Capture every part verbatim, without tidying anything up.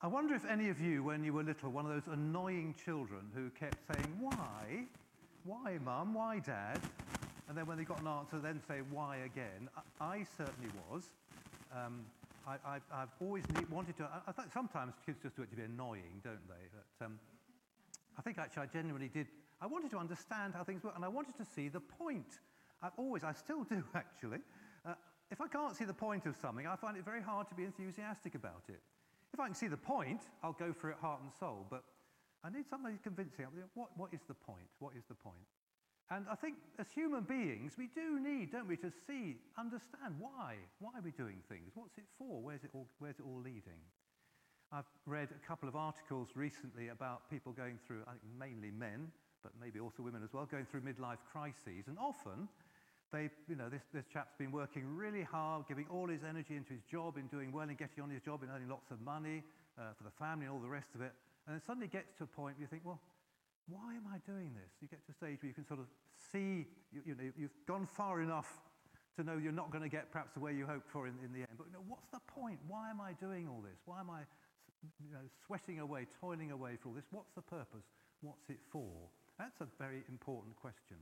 I wonder if any of you, when you were little, one of those annoying children who kept saying, why? Why, Mum? Why, Dad? And then when they got an answer, then say, why again? I, I certainly was. Um, I, I, I've always need, wanted to... I, I think sometimes kids just do it to be annoying, don't they? But um, I think actually I genuinely did... I wanted to understand how things work, and I wanted to see the point. I've always... I still do, actually. Uh, if I can't see the point of something, I find it very hard to be enthusiastic about it. If I can see the point, I'll go for it heart and soul, but I need something convincing. What, what is the point? What is the point? And I think as human beings, we do need, don't we, to see, understand why. Why are we doing things? What's it for? Where's it all, where's it all leading? I've read a couple of articles recently about people going through, I think mainly men, but maybe also women as well, going through midlife crises. And often, they, you know, this, this chap's been working really hard, giving all his energy into his job, in doing well, in getting on his job, in earning lots of money uh, for the family and all the rest of it. And then suddenly gets to a point where you think, well, why am I doing this? You get to a stage where you can sort of see, you, you know, you've gone far enough to know you're not going to get perhaps the way you hoped for in, in the end. But you know, what's the point? Why am I doing all this? Why am I, you know, sweating away, toiling away for all this? What's the purpose? What's it for? That's a very important question.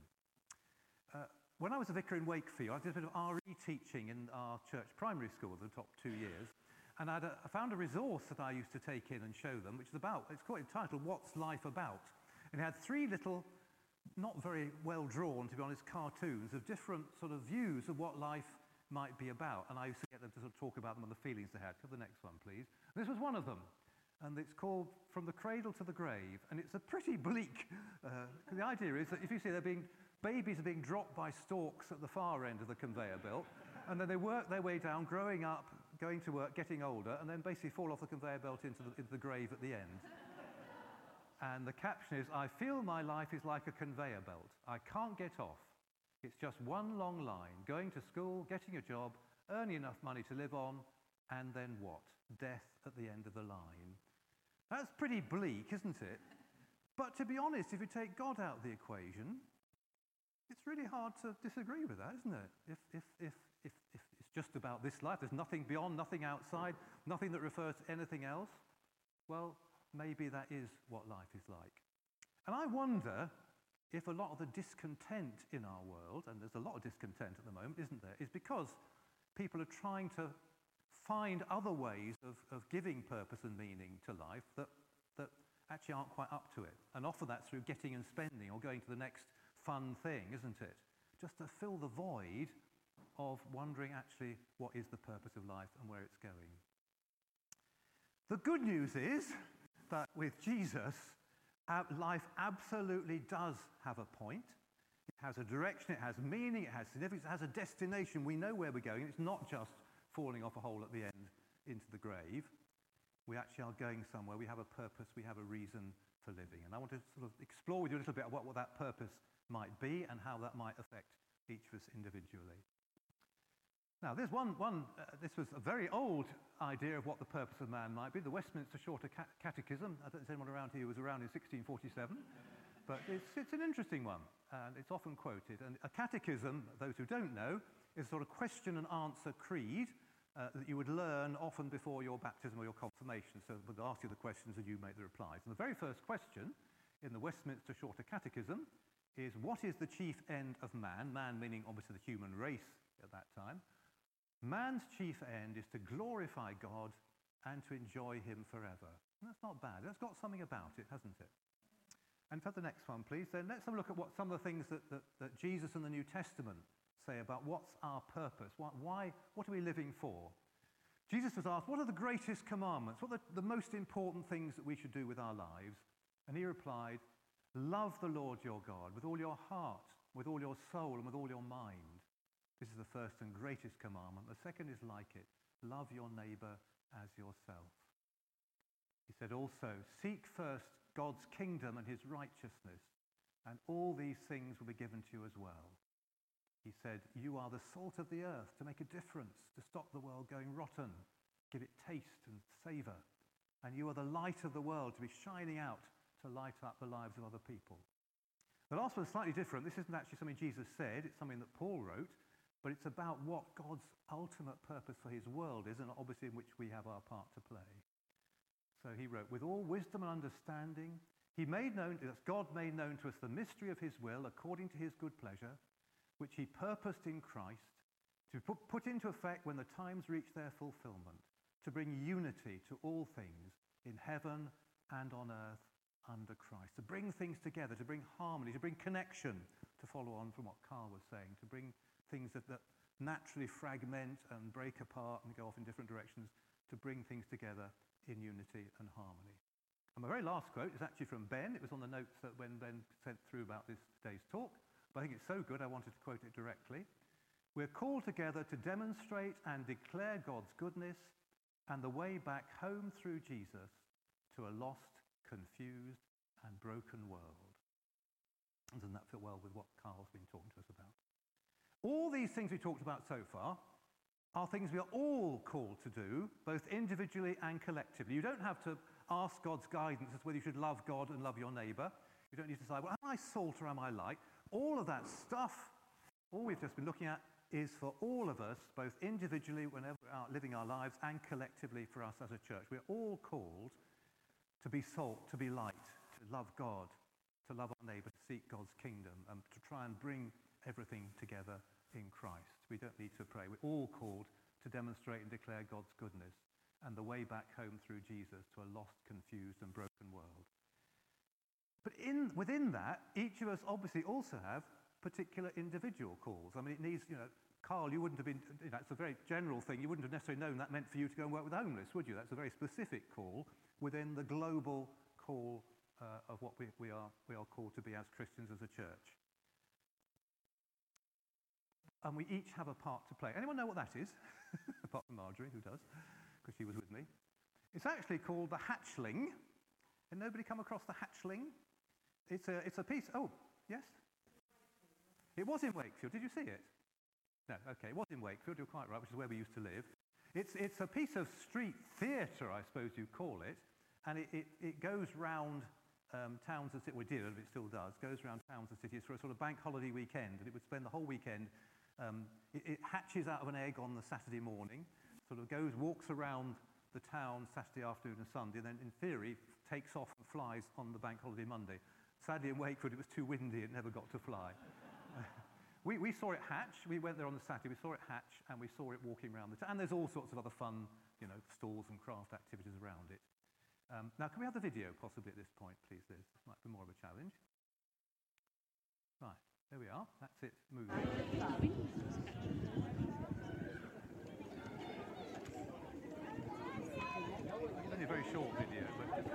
Uh, when I was a vicar in Wakefield, I did a bit of R E teaching in our church primary school the top two years. And I'd, uh, I found a resource that I used to take in and show them, which is about, it's quite entitled, What's Life About? And it had three little, not very well drawn, to be honest, cartoons of different sort of views of what life might be about. And I used to get them to sort of talk about them and the feelings they had. Go to the next one, please. This was one of them. And it's called From the Cradle to the Grave. And it's a pretty bleak, uh, the idea is that if you see they're being, babies are being dropped by storks at the far end of the conveyor belt, and then they work their way down, growing up, going to work, getting older, and then basically fall off the conveyor belt into the, into the grave at the end. And the caption is, I feel my life is like a conveyor belt. I can't get off. It's just one long line, going to school, getting a job, earning enough money to live on, and then what? Death at the end of the line. That's pretty bleak, isn't it? But to be honest, if you take God out of the equation, it's really hard to disagree with that, isn't it? If, if, if, if, if it's just about this life, there's nothing beyond, nothing outside, nothing that refers to anything else, well, maybe that is what life is like. And I wonder if a lot of the discontent in our world, and there's a lot of discontent at the moment, isn't there, is because people are trying to find other ways of, of giving purpose and meaning to life that, that actually aren't quite up to it. And often that's through getting and spending or going to the next fun thing, isn't it? Just to fill the void of wondering actually what is the purpose of life and where it's going. The good news is that with Jesus, life absolutely does have a point. It has a direction, it has meaning, it has significance, it has a destination. We know where we're going. It's not just falling off a hole at the end into the grave. We actually are going somewhere. We have a purpose, we have a reason for living. And I want to sort of explore with you a little bit about what that purpose might be and how that might affect each of us individually. Now, there's one, one uh, this was a very old idea of what the purpose of man might be, the Westminster Shorter Catechism. I don't know if anyone around here was around in sixteen forty-seven, but it's, it's an interesting one, and it's often quoted. And a catechism, those who don't know, is a sort of question and answer creed uh, that you would learn often before your baptism or your confirmation. So it would ask you the questions and you make the replies. And the very first question in the Westminster Shorter Catechism is, what is the chief end of man? Man meaning obviously the human race at that time. Man's chief end is to glorify God and to enjoy him forever. And that's not bad. That's got something about it, hasn't it? And for the next one, please, then let's have a look at what some of the things that, that, that Jesus and the New Testament say about what's our purpose. Why, why, what are we living for? Jesus was asked, what are the greatest commandments? What are the, the most important things that we should do with our lives? And he replied, love the Lord your God with all your heart, with all your soul, and with all your mind. This is the first and greatest commandment. The second is like it. Love your neighbor as yourself. He said also, seek first God's kingdom and his righteousness, and all these things will be given to you as well. He said, you are the salt of the earth to make a difference, to stop the world going rotten, give it taste and savor. And you are the light of the world to be shining out to light up the lives of other people. The last one is slightly different. This isn't actually something Jesus said. It's something that Paul wrote. But it's about what God's ultimate purpose for his world is, and obviously in which we have our part to play. So he wrote, with all wisdom and understanding, he made known, that's God made known to us the mystery of his will according to his good pleasure, which he purposed in Christ to put, put into effect when the times reach their fulfillment, to bring unity to all things in heaven and on earth under Christ, to bring things together, to bring harmony, to bring connection, to follow on from what Carl was saying, to bring things that, that naturally fragment and break apart and go off in different directions, to bring things together in unity and harmony. And my very last quote is actually from Ben. It was on the notes that when Ben sent through about this today's talk, but I think it's so good I wanted to quote it directly. We're called together to demonstrate and declare God's goodness and the way back home through Jesus to a lost, confused, and broken world. And doesn't that fit well with what Carl's been talking to us about? All these things we talked about so far are things we are all called to do, both individually and collectively. You don't have to ask God's guidance as to whether you should love God and love your neighbour. You don't need to decide, well, am I salt or am I light? All of that stuff, all we've just been looking at, is for all of us, both individually, whenever we are living our lives, and collectively for us as a church. We're all called to be salt, to be light, to love God, to love our neighbour, to seek God's kingdom, and to try and bring everything together in Christ. We don't need to pray. We're all called to demonstrate and declare God's goodness and the way back home through Jesus to a lost, confused, and broken world. But in, within that, each of us obviously also have particular individual calls. I mean, it needs, you know, Carl, you wouldn't have been, you know, it's a very general thing. You wouldn't have necessarily known that meant for you to go and work with the homeless, would you? That's a very specific call within the global call uh, of what we, we, are, we are called to be as Christians, as a church. And we each have a part to play. Anyone know what that is? Apart from Marjorie, who does, because she was with me. It's actually called the hatchling. Had nobody come across the hatchling? It's a, it's a piece, oh, yes? It was in Wakefield. Did you see it? No, okay, it was in Wakefield, you're quite right, which is where we used to live. It's, it's a piece of street theatre, I suppose you call it, and it, it, it goes round um, towns and cities, well, it did, it still does, goes around towns and cities for a sort of bank holiday weekend, and it would spend the whole weekend. Um, it, it hatches out of an egg on the Saturday morning, sort of goes, walks around the town Saturday afternoon and Sunday, and then in theory takes off and flies on the bank holiday Monday. Sadly in Wakefield it was too windy, it never got to fly. We, we saw it hatch. We went there on the Saturday. We saw it hatch, and we saw it walking around the town. And there's all sorts of other fun, you know, stalls and craft activities around it. Um, now, can we have the video possibly at this point, please, Liz? This might be more of a challenge. Right, there we are. That's it moving. It's only a very short video, but just...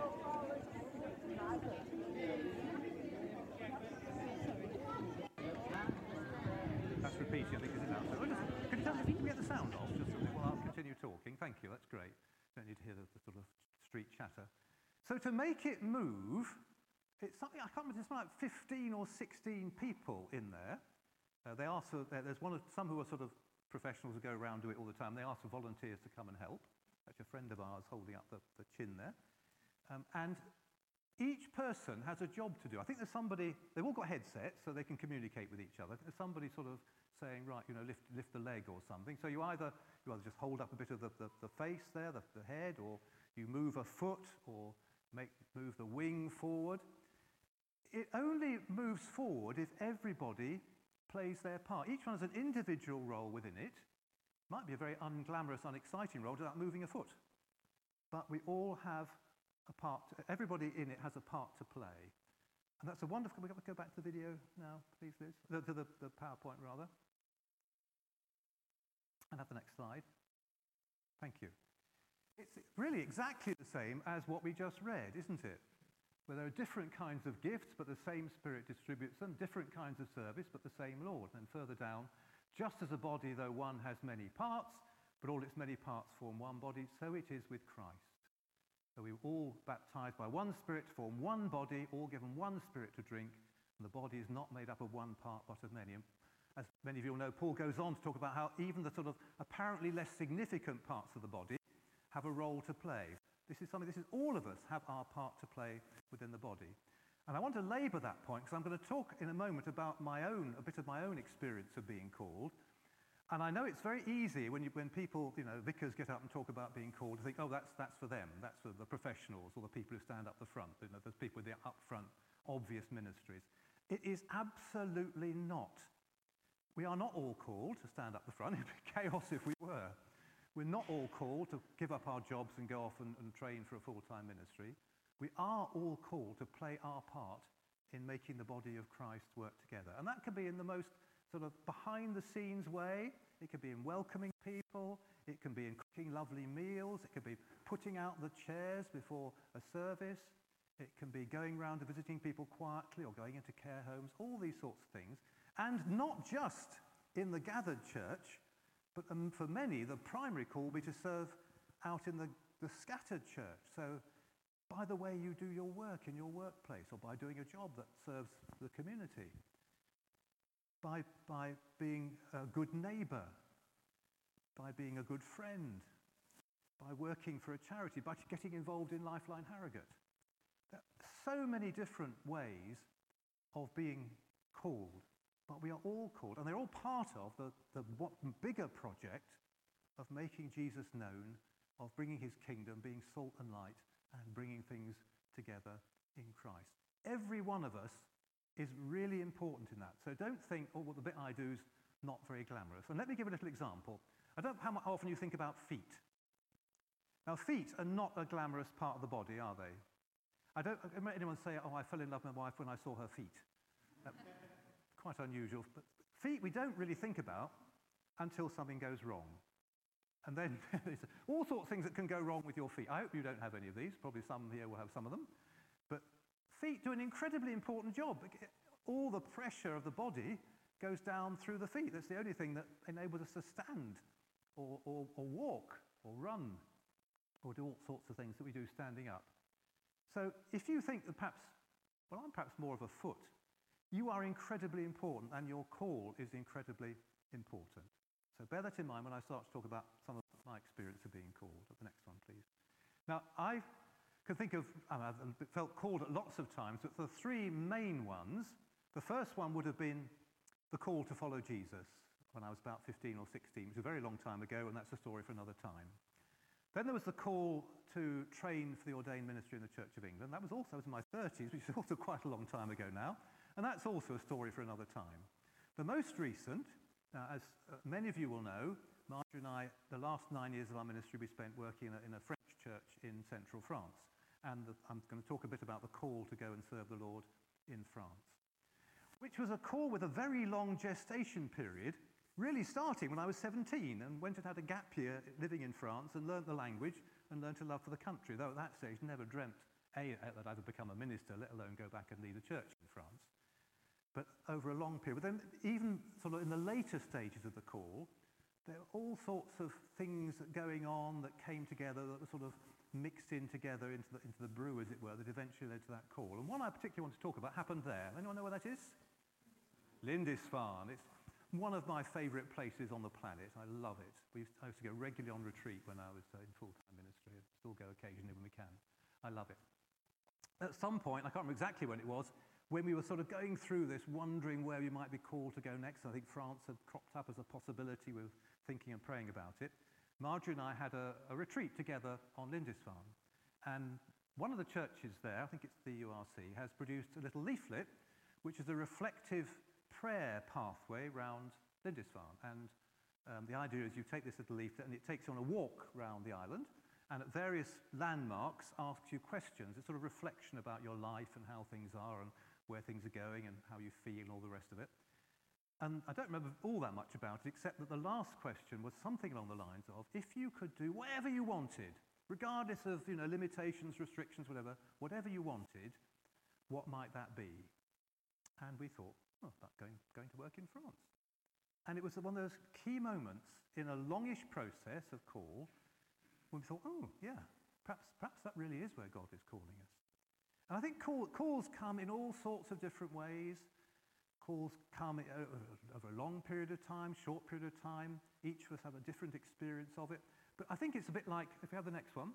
That's repeating, I think, is it now? So, just, can you tell me if you can get the sound off? Just something. Well, I'll continue talking. Thank you, that's great. Don't need to hear the, the sort of street chatter. So to make it move, it's something, I can't remember, there's like fifteen or sixteen people in there. Uh, they ask for, uh, there's one of, some who are sort of professionals who go around do it all the time. They ask for volunteers to come and help. That's a friend of ours holding up the, the chin there. Um, and each person has a job to do. I think there's somebody, they've all got headsets so they can communicate with each other. There's somebody sort of saying, right, you know, lift, lift the leg or something. So you either, you either just hold up a bit of the, the, the face there, the, the head, or you move a foot or make, move the wing forward. It only moves forward if everybody plays their part. Each one has an individual role within it. Might be a very unglamorous, unexciting role, without moving a foot. But we all have a part, to, everybody in it has a part to play. And that's a wonderful, can we go back to the video now, please, Liz? The, to the, the PowerPoint, rather. And have the next slide. Thank you. It's really exactly the same as what we just read, isn't it? Where there are different kinds of gifts, but the same Spirit distributes them, different kinds of service, but the same Lord. And further down, just as a body, though one has many parts, but all its many parts form one body, so it is with Christ. So we were all baptized by one Spirit to form one body, all given one Spirit to drink, and the body is not made up of one part, but of many. And as many of you will know, Paul goes on to talk about how even the sort of apparently less significant parts of the body have a role to play. This is something, this is all of us have our part to play within the body. And I want to labour that point because I'm going to talk in a moment about my own, a bit of my own experience of being called. And I know it's very easy when, you, when people, you know, vicars get up and talk about being called to think, oh, that's, that's for them. That's for the professionals or the people who stand up the front. You know, there's people with the upfront, obvious ministries. It is absolutely not. We are not all called to stand up the front. It'd be chaos if we were. We're not all called to give up our jobs and go off and, and train for a full-time ministry. We are all called to play our part in making the body of Christ work together. And that can be in the most sort of behind-the-scenes way. It can be in welcoming people. It can be in cooking lovely meals. It can be putting out the chairs before a service. It can be going around and visiting people quietly or going into care homes, all these sorts of things. And not just in the gathered church, but um, for many, the primary call will be to serve out in the, the scattered church. So by the way you do your work in your workplace, or by doing a job that serves the community. By, by being a good neighbour, by being a good friend, by working for a charity, by getting involved in Lifeline Harrogate. There are so many different ways of being called, but we are all called, and they're all part of the, the what, bigger project of making Jesus known, of bringing his kingdom, being salt and light, and bringing things together in Christ. Every one of us is really important in that. So don't think, oh, well, the bit I do is not very glamorous. And let me give a little example. I don't know how often you think about feet. Now, feet are not a glamorous part of the body, are they? I don't remember anyone say, oh, I fell in love with my wife when I saw her feet. Uh, quite unusual. But feet we don't really think about until something goes wrong. And then there's all sorts of things that can go wrong with your feet. I hope you don't have any of these. Probably some here will have some of them. But feet do an incredibly important job. All the pressure of the body goes down through the feet. That's the only thing that enables us to stand or, or, or walk or run or do all sorts of things that we do standing up. So if you think that perhaps, well, I'm perhaps more of a foot, you are incredibly important and your call is incredibly important. So bear that in mind when I start to talk about some of my experience of being called. The next one, please. Now, I can think of, I've felt called at lots of times, but the three main ones, the first one would have been the call to follow Jesus when I was about fifteen or sixteen, which was a very long time ago, and that's a story for another time. Then there was the call to train for the ordained ministry in the Church of England. That was also was in my thirties, which is also quite a long time ago now, and that's also a story for another time. The most recent, uh, as uh, many of you will know, Marjorie and I, the last nine years of our ministry, we spent working in a, in a French church in central France. And the, I'm going to talk a bit about the call to go and serve the Lord in France, which was a call with a very long gestation period, really starting when I was seventeen and went and had a gap year living in France and learnt the language and learnt a love for the country, though at that stage never dreamt, A, that I'd become a minister, let alone go back and lead a church in France. But over a long period. But then even sort of in the later stages of the call, there were all sorts of things going on that came together that were sort of mixed in together into the, into the brew, as it were, that eventually led to that call. And one I particularly want to talk about happened there. Anyone know where that is? Lindisfarne. It's one of my favourite places on the planet. I love it. We used to, I used to go regularly on retreat when I was uh, in full-time ministry. I still go occasionally when we can. I love it. At some point, I can't remember exactly when it was, when we were sort of going through this, wondering where we might be called to go next. I think France had cropped up as a possibility. We were thinking and praying about it. Marjorie and I had a, a retreat together on Lindisfarne. And one of the churches there, I think it's the U R C, has produced a little leaflet, which is a reflective prayer pathway round Lindisfarne. And um, the idea is you take this little leaflet and it takes you on a walk round the island, and at various landmarks asks you questions. It's sort of reflection about your life and how things are and where things are going and how you feel and all the rest of it. And I don't remember all that much about it, except that the last question was something along the lines of, if you could do whatever you wanted, regardless of, you know, limitations, restrictions, whatever, whatever you wanted, what might that be? And we thought, oh, that's going, going to work in France. And it was one of those key moments in a longish process of call when we thought, oh, yeah, perhaps, perhaps that really is where God is calling us. And I think call, calls come in all sorts of different ways. Calls come over a long period of time, short period of time. Each of us have a different experience of it. But I think it's a bit like, if we have the next one.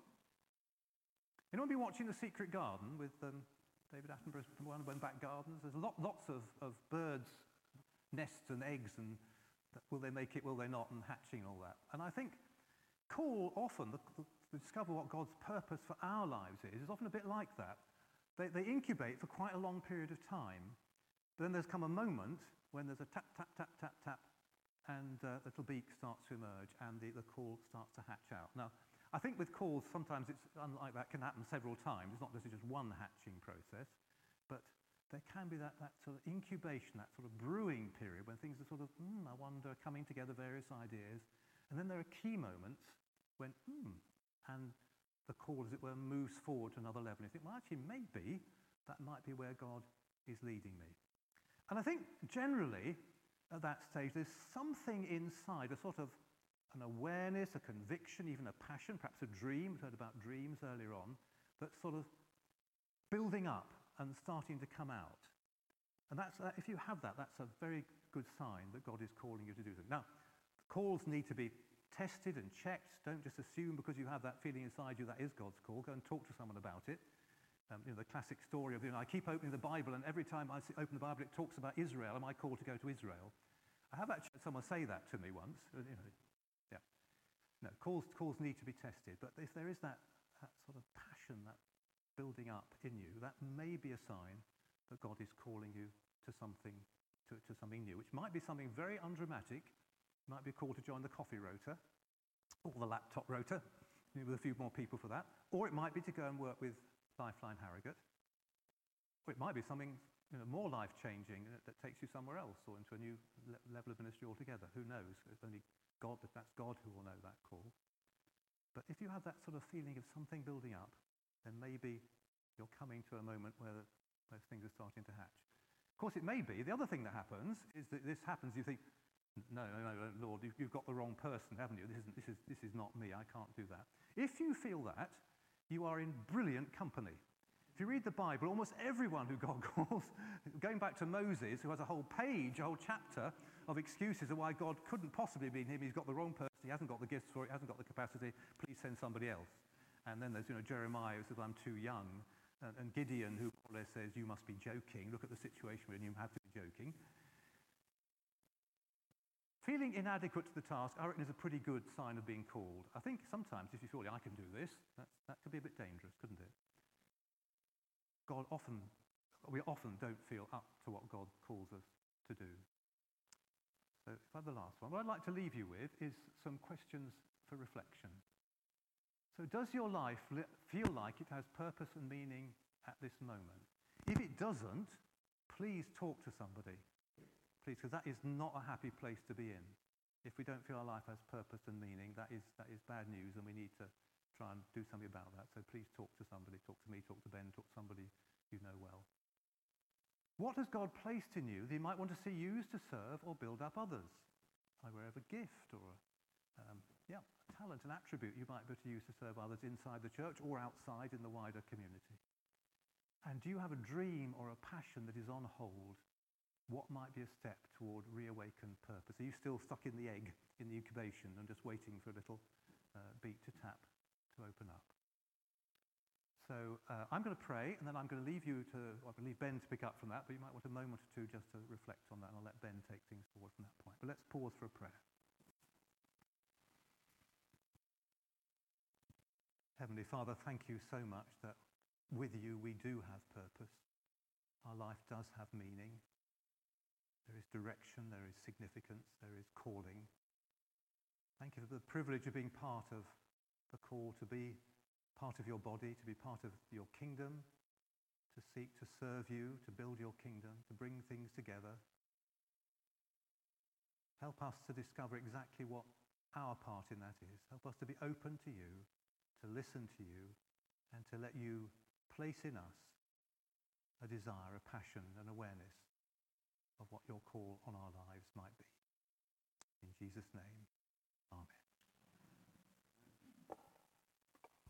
Anyone been watching The Secret Garden with um, David Attenborough's one of back gardens? There's lot, lots of, of birds, nests and eggs and Will they make it, will they not, and hatching and all that. And I think call often, the, the, to discover what God's purpose for our lives is, is often a bit like that. They, they incubate for quite a long period of time, but then there's come a moment when there's a tap, tap, tap, tap, tap, and uh, the little beak starts to emerge and the, the call starts to hatch out. Now, I think with calls, sometimes it's unlike that, can happen several times. It's not necessarily just one hatching process, but there can be that, that sort of incubation, that sort of brewing period when things are sort of, hmm, I wonder, coming together, various ideas. And then there are key moments when, hmm, and the call, as it were, moves forward to another level. And you think, well, actually, maybe that might be where God is leading me. And I think generally, at that stage, there's something inside, a sort of an awareness, a conviction, even a passion, perhaps a dream. We heard about dreams earlier on, that's sort of building up and starting to come out. And that's, uh, if you have that, that's a very good sign that God is calling you to do something. Now, calls need to be tested and checked. Don't just assume because you have that feeling inside you that is God's call. Go and talk to someone about it. Um, you know, the classic story of, you know, I keep opening the Bible, and every time I open the Bible, it talks about Israel. Am I called to go to Israel? I have actually had someone say that to me once. You know, yeah. No, calls, calls need to be tested. But if there is that, that sort of passion, that building up in you, that may be a sign that God is calling you to something, to, to something new, which might be something very undramatic. It might be a call to join the coffee rota, or the laptop rota, you know, with a few more people for that. Or it might be to go and work with Lifeline Harrogate. Or it might be something, you know, more life-changing that, that takes you somewhere else or into a new le- level of ministry altogether. Who knows? It's only God, that's God who will know that call. But if you have that sort of feeling of something building up, then maybe you're coming to a moment where those things are starting to hatch. Of course, it may be. The other thing that happens is that this happens, you think, no, no, no, Lord, you've, you've got the wrong person, haven't you? This isn't, this is, this is not me. I can't do that. If you feel that, you are in brilliant company. If you read the Bible, almost everyone who God calls, going back to Moses, who has a whole page, a whole chapter of excuses of why God couldn't possibly be in him. He's got the wrong person. He hasn't got the gifts for it. He hasn't got the capacity. Please send somebody else. And then there's, you know, Jeremiah who says, I'm too young. And, and Gideon, who more or less says, you must be joking. Look at the situation when you have to be joking. Feeling inadequate to the task, I reckon, is a pretty good sign of being called. I think sometimes if you feel, I can do this, that's, that could be a bit dangerous, couldn't it? God often, we often don't feel up to what God calls us to do. So if I have the last one, what I'd like to leave you with is some questions for reflection. So does your life li- feel like it has purpose and meaning at this moment? If it doesn't, please talk to somebody. Please, because that is not a happy place to be in. If we don't feel our life has purpose and meaning, that is, that is bad news, and we need to try and do something about that. So please talk to somebody, talk to me, talk to Ben, talk to somebody you know well. What has God placed in you that you might want to see used to serve or build up others? I have a gift or a, um, yeah, a talent, an attribute you might be able to use to serve others inside the church or outside in the wider community. And do you have a dream or a passion that is on hold? What might be a step toward reawakened purpose? Are you still stuck in the egg, in the incubation, and just waiting for a little uh, beat to tap to open up? So uh, I'm going to pray, and then I'm going to leave you to, well, I'm going to leave Ben to pick up from that, but you might want a moment or two just to reflect on that, and I'll let Ben take things forward from that point. But let's pause for a prayer. Heavenly Father, thank you so much that with you we do have purpose. Our life does have meaning. There is direction, there is significance, there is calling. Thank you for the privilege of being part of the call to be part of your body, to be part of your kingdom, to seek to serve you, to build your kingdom, to bring things together. Help us to discover exactly what our part in that is. Help us to be open to you, to listen to you, and to let you place in us a desire, a passion, an awareness of what your call on our lives might be. In Jesus' name.